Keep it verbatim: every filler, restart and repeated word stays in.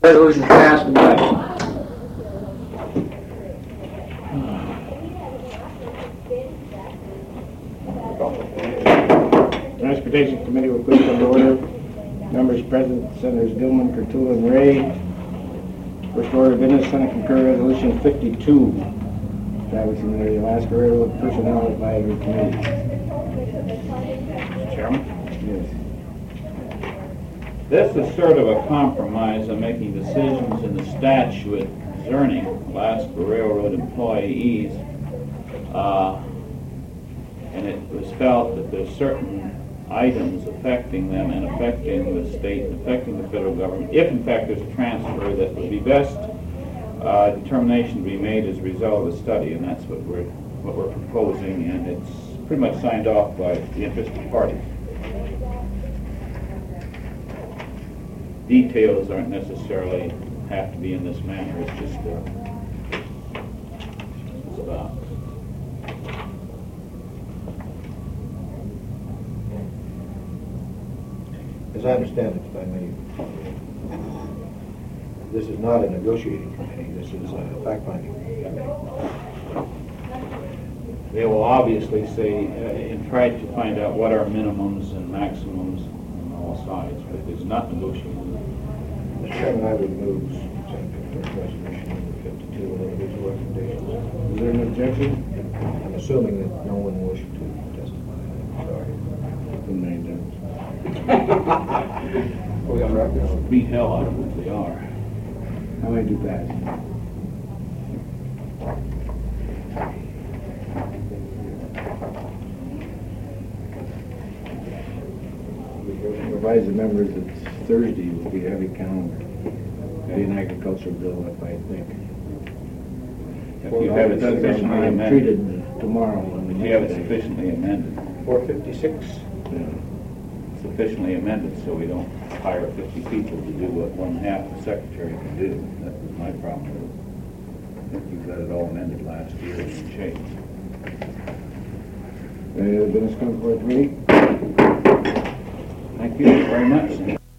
Resolution passed. Goodbye. Transportation Committee will please come to order. Members present, Senators Dillman, Courtula, and Ray. First order of business, Senate concur Resolution fifty-two, establishing the Alaska Railroad Personnel Advisory Committee. Mister Chairman? Yes. This is sort of a compromise on making decisions in the statute concerning Alaska Railroad employees. Uh, and it was felt that there's certain items affecting them and affecting the state and affecting the federal government. If in fact there's a transfer, that would be best uh, determination to be made as a result of the study, and that's what we're what we're proposing, and it's pretty much signed off by the interested parties. Details aren't necessarily have to be in this manner. It's just uh, it's about. As I understand it, if I may, this is not a negotiating committee, this is a fact-finding committee. They will obviously say uh, and try to find out what are minimums and maximums on all sides, but it's not negotiable. Mister Chairman, I would move Senate Resolution number fifty-two and individual recommendations. Is there an objection? I'm assuming that no one wished to testify. I'm sorry. Good night, Dennis. We on record? Beat hell out of them if they are. How many do pass? Advise the members that Thursday will be a heavy calendar. Be an agricultural bill, if I think. If you have it sufficiently I'm amended. treated tomorrow. on the If you have it next day. sufficiently amended. four fifty-six. Yeah. Sufficiently amended so we don't hire fifty people to do what one half the secretary can do. That was my problem. I think you got it all amended last year and changed. Any other business come before the committee? Thank you very much.